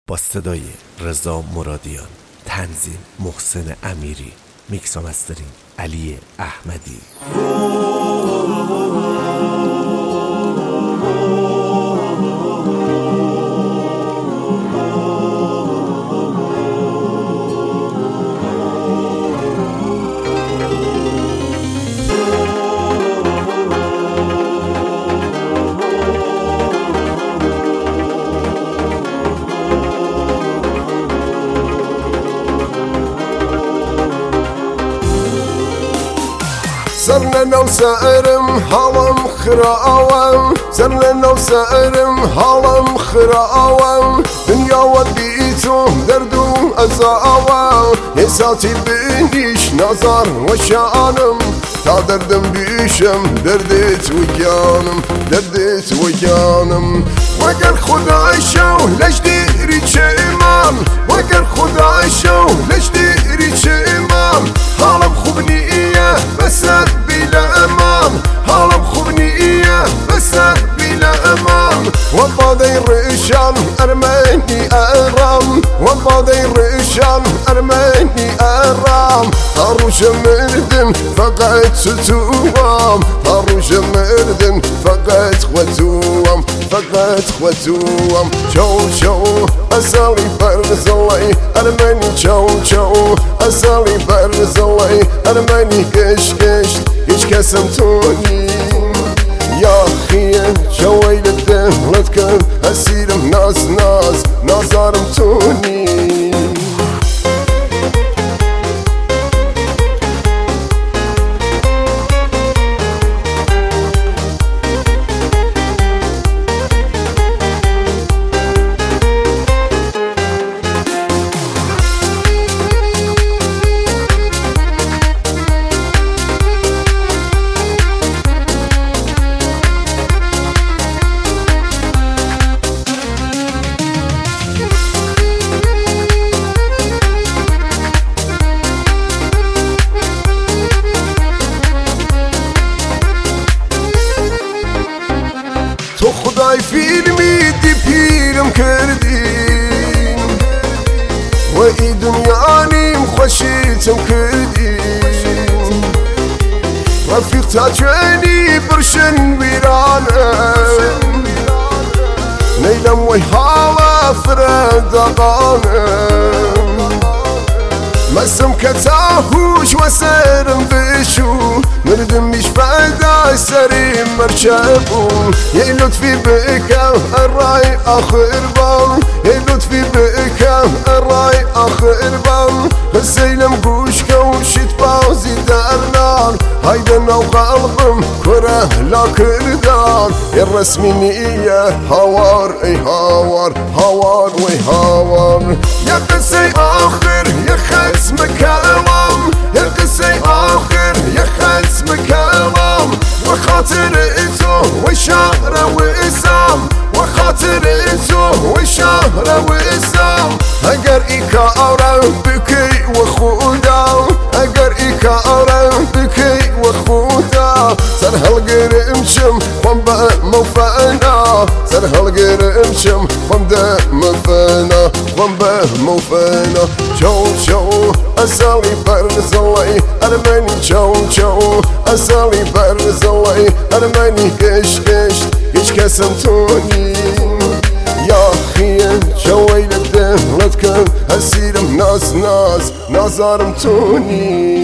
با صدای رضا مرادیان، تنظیم محسن امیری، میکس و مسترینگ علی احمدی. سرنا وسائرم هالم خراوام، سرنا وسائرم هالم خراوام، دنيا وديتو دردو أزاوام، يساتي بنيش نظر وشانم، تا دردم بيشم دردت ويانم، دردت ويانم، وقر خداي شو ليش ديري شيمان، وقر خداي شو ليش ديري شيمان، هالم خوبني إياه بسد بلا أمان، هالم خوبني إياه بسد بلا أمان، وبادي الرشان أرماني أرام، وبادي الرشان أرماني أرام، طاروش مردن فقط ستوام، طاروش مردن فقط خوتوام، فقط خوتوام، شو أسالي برزلي أرماني شو أسالي برزلي أرماني كش هيش كسمتوني يا خيه شويل الدهلتكن أسيرم ناز نازارمتوني. تو خدای فیلمی دی پیرم کردین و ای دنیا نیم خوشیتم کردین رفیق تا جوانی برشن ویرانم نیلم وی حالا فردقانم مسم كتاهوش وسرم بشو مردم مش فايدة سري مرشبو يا لطفي بك الراي آخر بام، يا لطفي بك الراي آخر بام، السيلم قوش كوشت بازي درنان هيدا نو قلبم كره لا كردان الرسمي نية هوار اي هوار وي هوار يا قصي آخر يا خلص مكالم، يا قصي آخر يا خلص مكالم، وخاطر إتو وشهر وإسام، وخاطر إتو وشهر وإسام، أجر إيكا أورا بكي وخودا، أجر إيكا أورا بكي وخودا، سرهل قرمشم خنبا موفانا، سرهل قرمشم خنبا موفانا، خنبا موفانا، شو أسالي برزلي أرماني شو أسالي برزلي أرماني كش هيش كسمتوني يا خيه شويل الدهلتكن هسيرم نازارمتوني.